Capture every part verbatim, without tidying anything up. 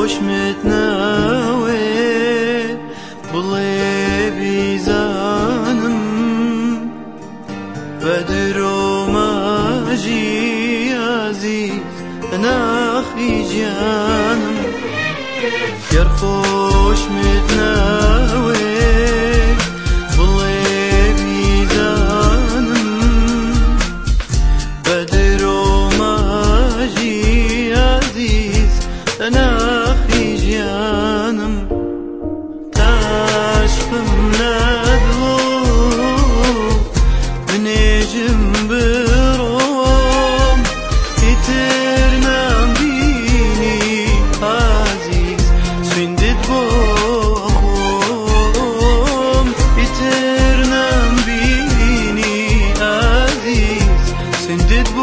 خوش متناوي بڵێ بیزانم بەدرۆ ماژی عەزیز ناخی گیانم گەر خۆش متناوي بڵێ بیزانم بەدرۆ ماژی عەزیز ناخی گیانم تاشقم نەدڵۆ بنێژم بڕۆم ئیتر نامبینی عەزیز سوێندت بۆ خۆم ئیتر نامبینی عەزیز سوێندت بۆ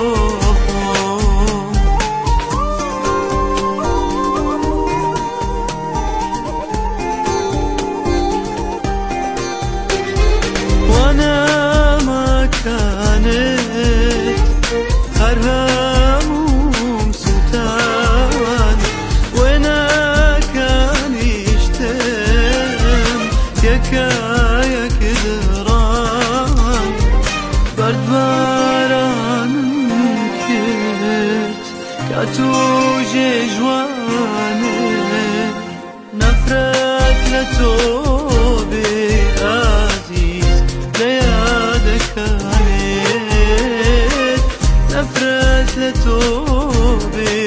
هر هموم سلطان وانا كان يشتم يكا يكدران برد باران كرت كاتو جيجواني نفرت لتوبي عزيز ليادك نفرت لتوبي